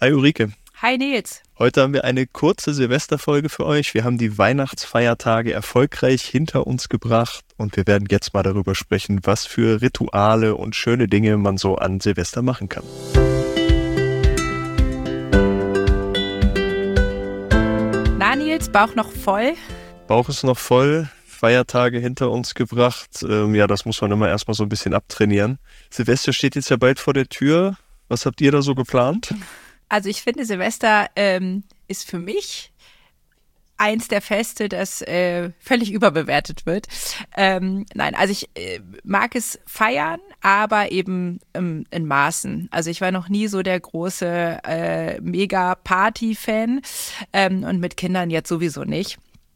Hi Ulrike, Hi Nils. heute haben wir eine kurze Silvesterfolge für euch. Wir haben die Weihnachtsfeiertage erfolgreich hinter uns gebracht und wir werden jetzt mal darüber sprechen, was für Rituale und schöne Dinge man so an Silvester machen kann. Na Nils, Bauch noch voll? Bauch ist noch voll, Feiertage hinter uns gebracht. Ja, das muss man immer erstmal so ein bisschen abtrainieren. Silvester steht jetzt ja bald vor der Tür. Was habt ihr da so geplant? Also ich finde, Silvester ist für mich eins der Feste, das völlig überbewertet wird. Nein, also ich mag es feiern, aber eben in Maßen. Also ich war noch nie so der große Mega-Party-Fan und mit Kindern jetzt sowieso nicht.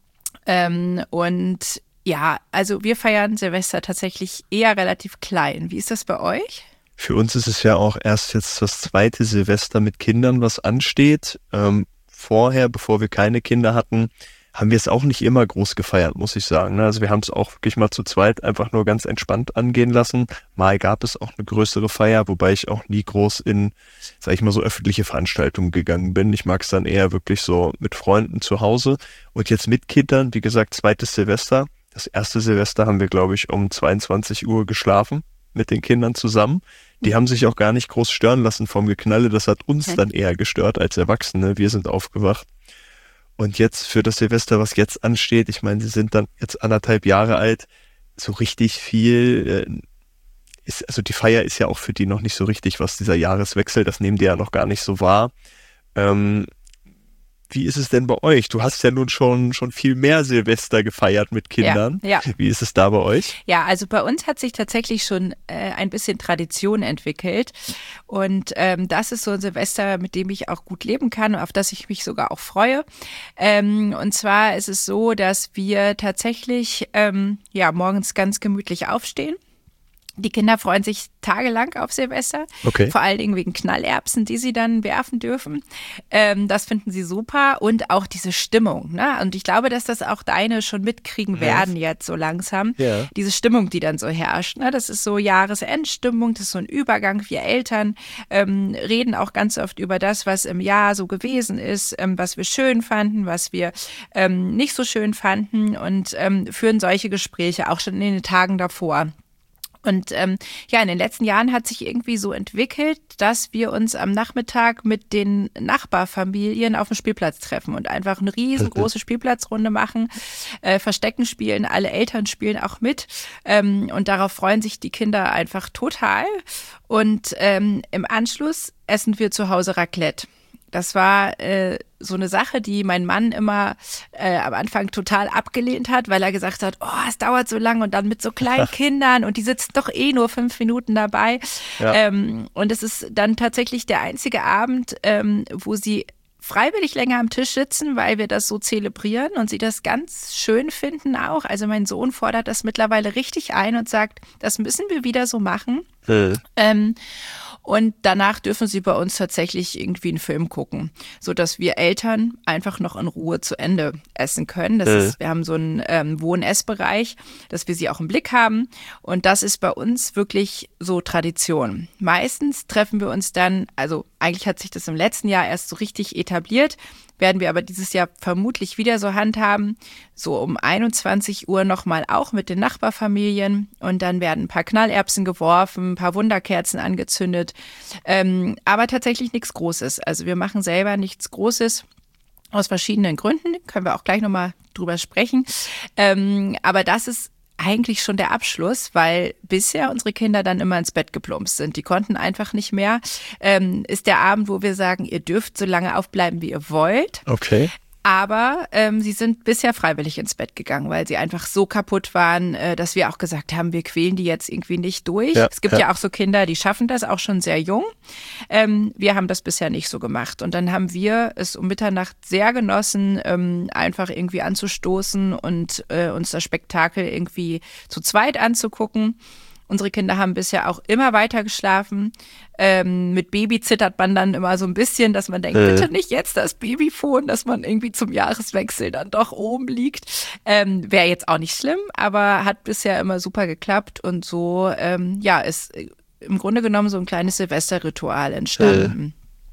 Und ja, also wir feiern Silvester tatsächlich eher relativ klein. Wie ist das bei euch? Für uns ist es ja auch erst jetzt das zweite Silvester mit Kindern, was ansteht. Vorher, bevor wir keine Kinder hatten, haben wir es auch nicht immer groß gefeiert, muss ich sagen. Also wir haben es auch wirklich mal zu zweit einfach nur ganz entspannt angehen lassen. Mal gab es auch eine größere Feier, wobei ich auch nie groß in, sag ich mal, so öffentliche Veranstaltungen gegangen bin. Ich mag es dann eher wirklich so mit Freunden zu Hause. Und jetzt mit Kindern, wie gesagt, zweites Silvester. Das erste Silvester haben wir, glaube ich, um 22 Uhr geschlafen mit den Kindern zusammen. Die haben sich auch gar nicht groß stören lassen vom Geknalle. Das hat uns dann eher gestört als Erwachsene. Wir sind aufgewacht. Und jetzt für das Silvester, was jetzt ansteht, ich meine, sie sind dann jetzt 1,5 Jahre alt, so richtig viel ist, also die Feier ist ja auch für die noch nicht so richtig, was dieser Jahreswechsel, das nehmen die ja noch gar nicht so wahr. Ähm, Wie ist es denn bei euch? Du hast ja nun schon viel mehr Silvester gefeiert mit Ja, Kindern. ja. Wie ist es da bei euch? Ja, also bei uns hat sich tatsächlich schon ein bisschen Tradition entwickelt. Und das ist so ein Silvester, mit dem ich auch gut leben kann, auf das ich mich sogar auch freue. Und zwar ist es so, dass wir tatsächlich ja morgens ganz gemütlich aufstehen. Die Kinder freuen sich tagelang auf Silvester, Okay. vor allen Dingen wegen Knallerbsen, die sie dann werfen dürfen. Das finden sie super und auch diese Stimmung. Ne? Und ich glaube, dass das auch deine schon mitkriegen werden jetzt so langsam. Ja. Diese Stimmung, die dann so herrscht. Ne? Das ist so Jahresendstimmung, das ist so ein Übergang. Wir Eltern reden auch ganz oft über das, was im Jahr so gewesen ist, was wir schön fanden, was wir nicht so schön fanden und führen solche Gespräche auch schon in den Tagen davor. Und ja, in den letzten Jahren hat sich irgendwie so entwickelt, dass wir uns am Nachmittag mit den Nachbarfamilien auf dem Spielplatz treffen und einfach eine riesengroße Spielplatzrunde machen, Verstecken spielen, alle Eltern spielen auch mit und darauf freuen sich die Kinder einfach total. Und im Anschluss essen wir zu Hause Raclette. Das war so eine Sache, die mein Mann immer am Anfang total abgelehnt hat, weil er gesagt hat, oh, es dauert so lang und dann mit so kleinen Kindern und die sitzen doch eh nur 5 Minuten dabei. Ja. Und es ist dann tatsächlich der einzige Abend, wo sie freiwillig länger am Tisch sitzen, weil wir das so zelebrieren und sie das ganz schön finden auch. Also mein Sohn fordert das mittlerweile richtig ein und sagt, das müssen wir wieder so machen. Und danach dürfen sie bei uns tatsächlich irgendwie einen Film gucken, sodass wir Eltern einfach noch in Ruhe zu Ende essen können. Wir haben so einen Wohn-Ess-Bereich, dass wir sie auch im Blick haben. Und das ist bei uns wirklich so Tradition. Meistens treffen wir uns dann, also eigentlich hat sich das im letzten Jahr erst so richtig etabliert, werden wir aber dieses Jahr vermutlich wieder so handhaben, so um 21 Uhr nochmal auch mit den Nachbarfamilien und dann werden ein paar Knallerbsen geworfen, ein paar Wunderkerzen angezündet, aber tatsächlich nichts Großes. Also wir machen selber nichts Großes aus verschiedenen Gründen, können wir auch gleich nochmal drüber sprechen, aber das ist eigentlich schon der Abschluss, weil bisher unsere Kinder dann immer ins Bett geplumpst sind. Die konnten einfach nicht mehr. Ist der Abend, wo wir sagen, ihr dürft so lange aufbleiben, wie ihr wollt. Okay. Aber sie sind bisher freiwillig ins Bett gegangen, weil sie einfach so kaputt waren, dass wir auch gesagt haben, wir quälen die jetzt irgendwie nicht durch. Ja, Es gibt ja auch so Kinder, die schaffen das auch schon sehr jung. Wir haben das bisher nicht so gemacht. Und dann haben wir es um Mitternacht sehr genossen, einfach irgendwie anzustoßen und uns das Spektakel irgendwie zu zweit anzugucken. Unsere Kinder haben bisher auch immer weiter geschlafen. Mit Baby zittert man dann immer so ein bisschen, dass man denkt, bitte nicht jetzt das Babyphone, dass man irgendwie zum Jahreswechsel dann doch oben liegt. Wäre jetzt auch nicht schlimm, aber hat bisher immer super geklappt und so, ja, ist im Grunde genommen so ein kleines Silvesterritual entstanden.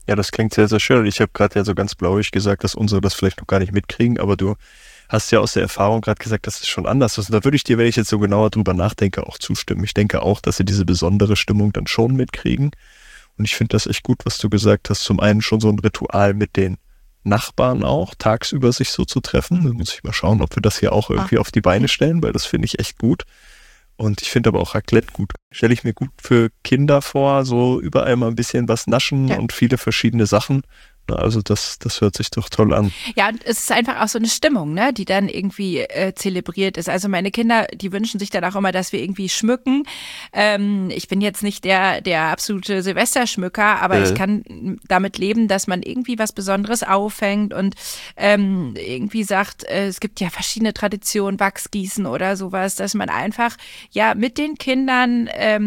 Ja, das klingt sehr, sehr schön. Und ich habe gerade ja so ganz blauig gesagt, dass unsere das vielleicht noch gar nicht mitkriegen, aber du hast ja aus der Erfahrung gerade gesagt, dass es schon anders ist. Und da würde ich dir, wenn ich jetzt so genauer drüber nachdenke, auch zustimmen. Ich denke auch, dass sie diese besondere Stimmung dann schon mitkriegen. Und ich finde das echt gut, was du gesagt hast. Zum einen schon so ein Ritual mit den Nachbarn auch, tagsüber sich so zu treffen. Da muss ich mal schauen, ob wir das hier auch irgendwie auf die Beine stellen, weil das finde ich echt gut. Und ich finde aber auch Raclette gut. Stelle ich mir gut für Kinder vor, so überall mal ein bisschen was naschen und viele verschiedene Sachen. Na, also das hört sich doch toll an. Ja, und es ist einfach auch so eine Stimmung, ne, die dann irgendwie zelebriert ist. Also meine Kinder, die wünschen sich dann auch immer, dass wir irgendwie schmücken. Ich bin jetzt nicht der absolute Silvesterschmücker, aber ich kann damit leben, dass man irgendwie was Besonderes aufhängt und irgendwie sagt, es gibt ja verschiedene Traditionen, Wachsgießen oder sowas, dass man einfach ja mit den Kindern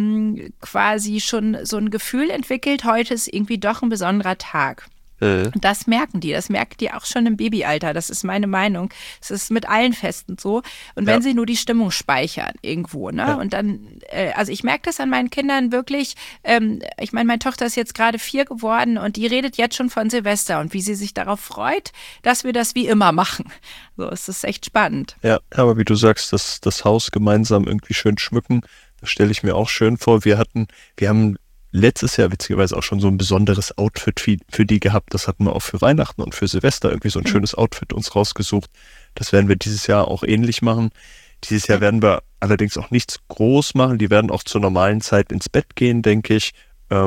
quasi schon so ein Gefühl entwickelt, heute ist irgendwie doch ein besonderer Tag. Das merken die auch schon im Babyalter, das ist meine Meinung. Es ist mit allen Festen so. Und wenn sie nur die Stimmung speichern irgendwo, ne? Ja. Und dann, also ich merke das an meinen Kindern wirklich, ich meine, meine Tochter ist jetzt gerade 4 geworden und die redet jetzt schon von Silvester und wie sie sich darauf freut, dass wir das wie immer machen. So, es ist echt spannend. Ja, aber wie du sagst, das Haus gemeinsam irgendwie schön schmücken, das stelle ich mir auch schön vor. Wir haben letztes Jahr witzigerweise auch schon so ein besonderes Outfit für die gehabt. Das hatten wir auch für Weihnachten und für Silvester irgendwie so ein schönes Outfit uns rausgesucht. Das werden wir dieses Jahr auch ähnlich machen. Dieses Jahr werden wir allerdings auch nichts groß machen. Die werden auch zur normalen Zeit ins Bett gehen, denke ich.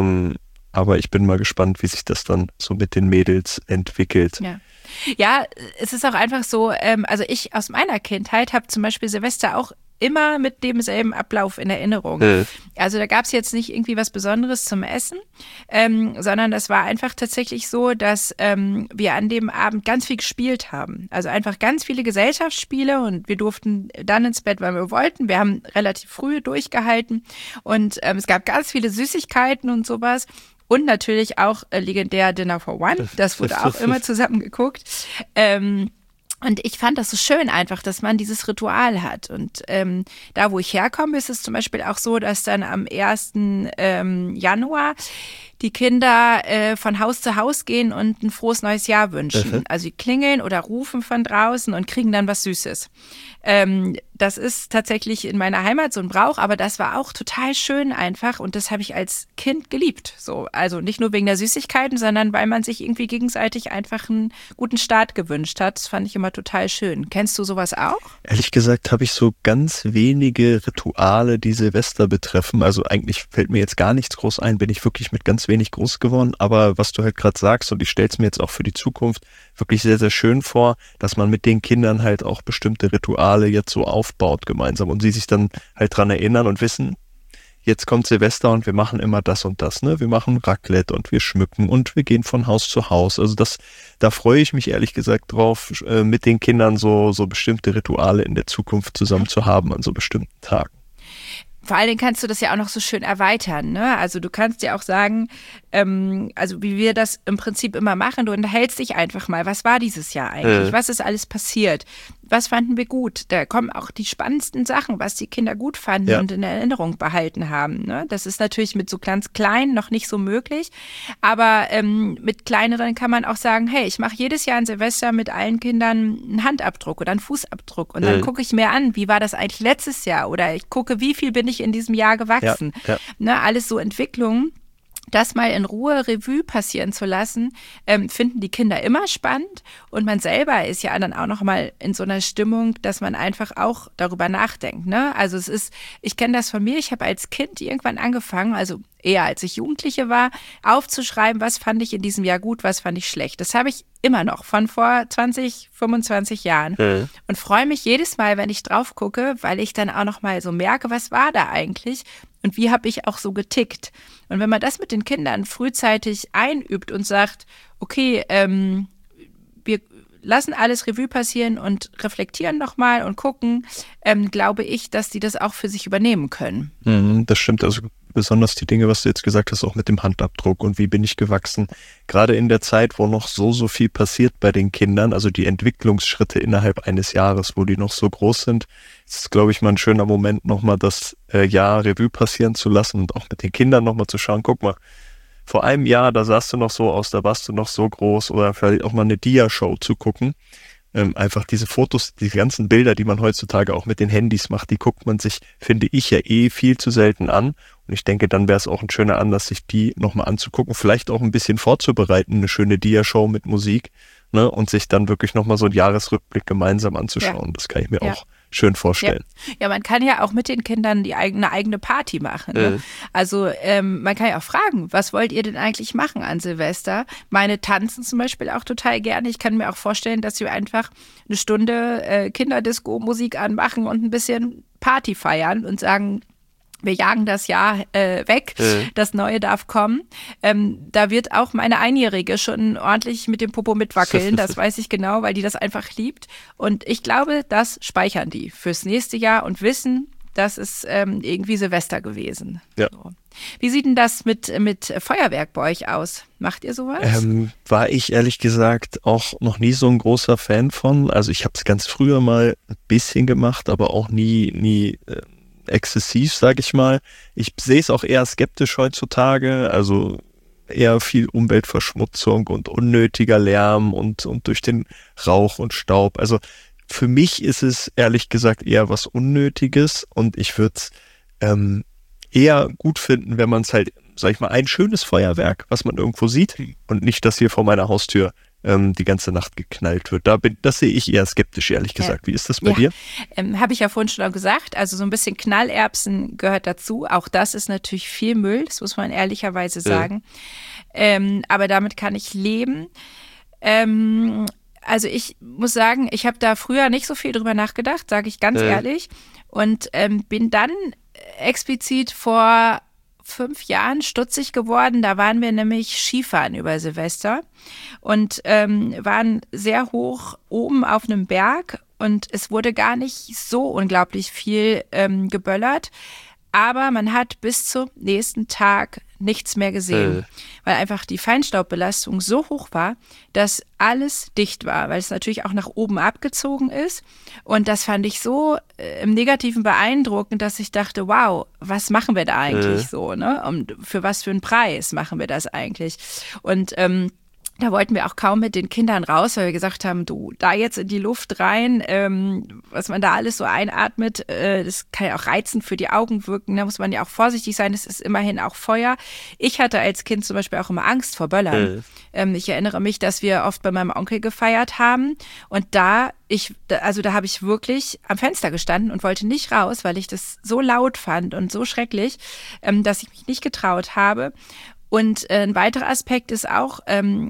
Aber ich bin mal gespannt, wie sich das dann so mit den Mädels entwickelt. Ja, es ist auch einfach so, also ich aus meiner Kindheit habe zum Beispiel Silvester auch immer mit demselben Ablauf in Erinnerung. Also da gab es jetzt nicht irgendwie was Besonderes zum Essen, sondern das war einfach tatsächlich so, dass wir an dem Abend ganz viel gespielt haben. Also einfach ganz viele Gesellschaftsspiele und wir durften dann ins Bett, wann wir wollten. Wir haben relativ früh durchgehalten und es gab ganz viele Süßigkeiten und sowas. Und natürlich auch legendär Dinner for One. Das wurde auch immer zusammen geguckt. Und ich fand das so schön einfach, dass man dieses Ritual hat. Und da, wo ich herkomme, ist es zum Beispiel auch so, dass dann am 1. Januar die Kinder von Haus zu Haus gehen und ein frohes neues Jahr wünschen. Also sie klingeln oder rufen von draußen und kriegen dann was Süßes. Das ist tatsächlich in meiner Heimat so ein Brauch, aber das war auch total schön einfach und das habe ich als Kind geliebt. So, also nicht nur wegen der Süßigkeiten, sondern weil man sich irgendwie gegenseitig einfach einen guten Start gewünscht hat. Das fand ich immer total schön. Kennst du sowas auch? Ehrlich gesagt habe ich so ganz wenige Rituale, die Silvester betreffen. Also eigentlich fällt mir jetzt gar nichts groß ein, bin ich wirklich mit ganz wenig groß geworden. Aber was du halt gerade sagst, und ich stelle es mir jetzt auch für die Zukunft wirklich sehr, sehr schön vor, dass man mit den Kindern halt auch bestimmte Rituale jetzt so aufbaut gemeinsam und sie sich dann halt dran erinnern und wissen, jetzt kommt Silvester und wir machen immer das und das, ne? Wir machen Raclette und wir schmücken und wir gehen von Haus zu Haus. Also da freue ich mich ehrlich gesagt drauf, mit den Kindern so bestimmte Rituale in der Zukunft zusammen zu haben an so bestimmten Tagen. Vor allen Dingen kannst du das ja auch noch so schön erweitern, ne? Also du kannst ja auch sagen, also wie wir das im Prinzip immer machen, du unterhältst dich einfach mal, was war dieses Jahr eigentlich, was ist alles passiert, was fanden wir gut, da kommen auch die spannendsten Sachen, was die Kinder gut fanden und in Erinnerung behalten haben, ne? Das ist natürlich mit so ganz kleinen noch nicht so möglich, aber mit kleineren kann man auch sagen, hey, ich mache jedes Jahr an Silvester mit allen Kindern einen Handabdruck oder einen Fußabdruck und dann gucke ich mir an, wie war das eigentlich letztes Jahr oder ich gucke, wie viel bin ich in diesem Jahr gewachsen. Ne, alles so Entwicklungen. Das mal in Ruhe Revue passieren zu lassen, finden die Kinder immer spannend und man selber ist ja dann auch noch mal in so einer Stimmung, dass man einfach auch darüber nachdenkt, ne? Also ich kenne das von mir, ich habe als Kind irgendwann angefangen, also eher als ich Jugendliche war, aufzuschreiben, was fand ich in diesem Jahr gut, was fand ich schlecht. Das habe ich immer noch von vor 20, 25 Jahren und freue mich jedes Mal, wenn ich drauf gucke, weil ich dann auch noch mal so merke, was war da eigentlich und wie habe ich auch so getickt. Und wenn man das mit den Kindern frühzeitig einübt und sagt, okay, wir lassen alles Revue passieren und reflektieren nochmal und gucken, glaube ich, dass die das auch für sich übernehmen können. Das stimmt, also besonders die Dinge, was du jetzt gesagt hast, auch mit dem Handabdruck und wie bin ich gewachsen. Gerade in der Zeit, wo noch so viel passiert bei den Kindern, also die Entwicklungsschritte innerhalb eines Jahres, wo die noch so groß sind, ist es, glaube ich, mal ein schöner Moment, nochmal das Jahr Revue passieren zu lassen und auch mit den Kindern nochmal zu schauen, guck mal, vor einem Jahr, da sahst du noch so aus, da warst du noch so groß, oder vielleicht auch mal eine Dia-Show zu gucken. Einfach diese Fotos, die ganzen Bilder, die man heutzutage auch mit den Handys macht, die guckt man sich, finde ich, ja viel zu selten an. Und ich denke, dann wäre es auch ein schöner Anlass, sich die nochmal anzugucken, vielleicht auch ein bisschen vorzubereiten, eine schöne Dia-Show mit Musik, ne, und sich dann wirklich nochmal so einen Jahresrückblick gemeinsam anzuschauen. Ja. Das kann ich mir auch schön vorstellen. Ja, man kann ja auch mit den Kindern eine eigene Party machen. Ne? Also man kann ja auch fragen, was wollt ihr denn eigentlich machen an Silvester? Meine tanzen zum Beispiel auch total gerne. Ich kann mir auch vorstellen, dass wir einfach eine Stunde Kinderdisco-Musik anmachen und ein bisschen Party feiern und sagen, wir jagen das Jahr weg, das Neue darf kommen. Da wird auch meine Einjährige schon ordentlich mit dem Popo mitwackeln, das weiß ich genau, weil die das einfach liebt. Und ich glaube, das speichern die fürs nächste Jahr und wissen, das ist irgendwie Silvester gewesen. Ja. So. Wie sieht denn das mit Feuerwerk bei euch aus? Macht ihr sowas? War ich ehrlich gesagt auch noch nie so ein großer Fan von. Also ich habe es ganz früher mal ein bisschen gemacht, aber auch nie exzessiv, sage ich mal. Ich sehe es auch eher skeptisch heutzutage, also eher viel Umweltverschmutzung und unnötiger Lärm und durch den Rauch und Staub. Also für mich ist es ehrlich gesagt eher was Unnötiges und ich würde es eher gut finden, wenn man es halt, sag ich mal, ein schönes Feuerwerk, was man irgendwo sieht und nicht das hier vor meiner Haustür die ganze Nacht geknallt wird. Das sehe ich eher skeptisch, ehrlich gesagt. Wie ist das bei dir? Habe ich ja vorhin schon gesagt. Also so ein bisschen Knallerbsen gehört dazu. Auch das ist natürlich viel Müll, das muss man ehrlicherweise sagen. Aber damit kann ich leben. Also ich muss sagen, ich habe da früher nicht so viel drüber nachgedacht, sage ich ganz ehrlich. Und bin dann explizit vor 5 Jahren stutzig geworden. Da waren wir nämlich Skifahren über Silvester und waren sehr hoch oben auf einem Berg und es wurde gar nicht so unglaublich viel geböllert, aber man hat bis zum nächsten Tag nichts mehr gesehen, weil einfach die Feinstaubbelastung so hoch war, dass alles dicht war, weil es natürlich auch nach oben abgezogen ist. Und das fand ich so im Negativen beeindruckend, dass ich dachte, wow, was machen wir da eigentlich so, ne? Und für was für einen Preis machen wir das eigentlich? Und da wollten wir auch kaum mit den Kindern raus, weil wir gesagt haben, du, da jetzt in die Luft rein, was man da alles so einatmet, das kann ja auch reizend für die Augen wirken, da muss man ja auch vorsichtig sein, es ist immerhin auch Feuer. Ich hatte als Kind zum Beispiel auch immer Angst vor Böllern. Ich erinnere mich, dass wir oft bei meinem Onkel gefeiert haben und da habe ich wirklich am Fenster gestanden und wollte nicht raus, weil ich das so laut fand und so schrecklich, dass ich mich nicht getraut habe. Und ein weiterer Aspekt ist auch,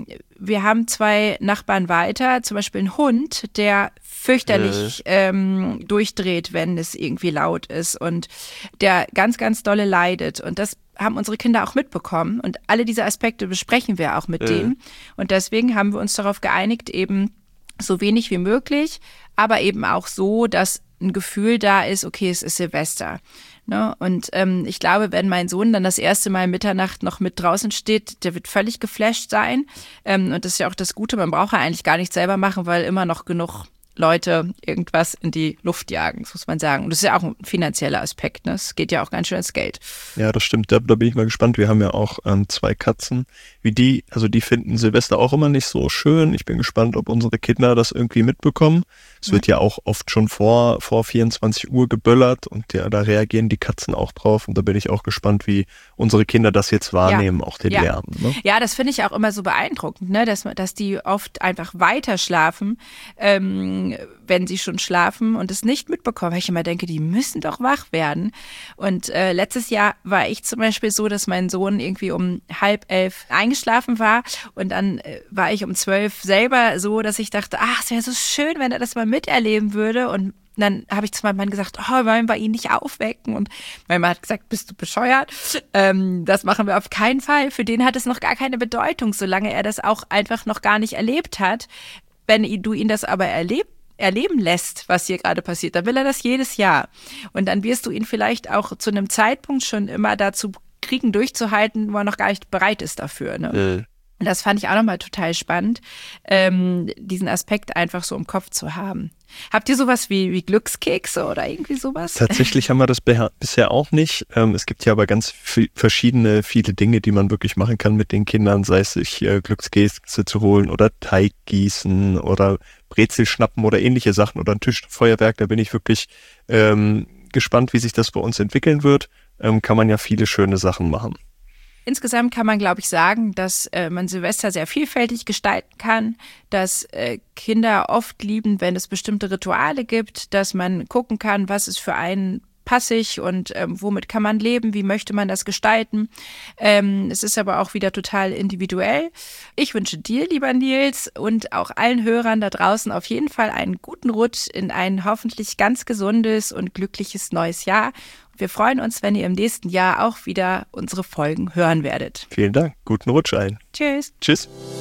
wir haben 2 Nachbarn weiter, zum Beispiel einen Hund, der fürchterlich durchdreht, wenn es irgendwie laut ist und der ganz, ganz dolle leidet. Und das haben unsere Kinder auch mitbekommen. Und alle diese Aspekte besprechen wir auch mit denen. Und deswegen haben wir uns darauf geeinigt, eben so wenig wie möglich, aber eben auch so, dass ein Gefühl da ist, okay, es ist Silvester. Ne? Und ich glaube, wenn mein Sohn dann das erste Mal Mitternacht noch mit draußen steht, der wird völlig geflasht sein. Und das ist ja auch das Gute, man braucht ja eigentlich gar nichts selber machen, weil immer noch genug Leute irgendwas in die Luft jagen, das muss man sagen. Und das ist ja auch ein finanzieller Aspekt, ne? Es geht ja auch ganz schön ins Geld. Ja, das stimmt. Da bin ich mal gespannt. Wir haben ja auch 2 Katzen. Die finden Silvester auch immer nicht so schön. Ich bin gespannt, ob unsere Kinder das irgendwie mitbekommen. Es wird ja auch oft schon vor 24 Uhr geböllert und ja, da reagieren die Katzen auch drauf. Und da bin ich auch gespannt, wie unsere Kinder das jetzt wahrnehmen, auch den Lärm. Ne? Ja, das finde ich auch immer so beeindruckend, ne? Dass die oft einfach weiter schlafen, wenn sie schon schlafen und es nicht mitbekommen. Weil ich immer denke, die müssen doch wach werden. Und letztes Jahr war ich zum Beispiel so, dass mein Sohn irgendwie um 10:30 eingeschlafen war und dann war ich um 12 selber so, dass ich dachte, ach, es wäre so schön, wenn er das mal miterleben würde. Und dann habe ich zu meinem Mann gesagt, wollen wir ihn nicht aufwecken? Und mein Mann hat gesagt, bist du bescheuert? Das machen wir auf keinen Fall. Für den hat es noch gar keine Bedeutung, solange er das auch einfach noch gar nicht erlebt hat. Wenn du ihn das aber erleben lässt, was hier gerade passiert, dann will er das jedes Jahr. Und dann wirst du ihn vielleicht auch zu einem Zeitpunkt schon immer dazu kriegen, durchzuhalten, wo er noch gar nicht bereit ist dafür. Ne? Und das fand ich auch nochmal total spannend, diesen Aspekt einfach so im Kopf zu haben. Habt ihr sowas wie Glückskekse oder irgendwie sowas? Tatsächlich haben wir das bisher auch nicht. Es gibt ja aber ganz viele Dinge, die man wirklich machen kann mit den Kindern, sei es sich Glückskekse zu holen oder Teig gießen oder Brezel schnappen oder ähnliche Sachen oder ein Tischfeuerwerk. Da bin ich wirklich gespannt, wie sich das bei uns entwickeln wird. Kann man ja viele schöne Sachen machen. Insgesamt kann man, glaube ich, sagen, dass man Silvester sehr vielfältig gestalten kann, dass Kinder oft lieben, wenn es bestimmte Rituale gibt, dass man gucken kann, was ist für einen passig und womit kann man leben, wie möchte man das gestalten. Es ist aber auch wieder total individuell. Ich wünsche dir, lieber Nils, und auch allen Hörern da draußen auf jeden Fall einen guten Rutsch in ein hoffentlich ganz gesundes und glückliches neues Jahr. Wir freuen uns, wenn ihr im nächsten Jahr auch wieder unsere Folgen hören werdet. Vielen Dank. Guten Rutsch allen. Tschüss. Tschüss.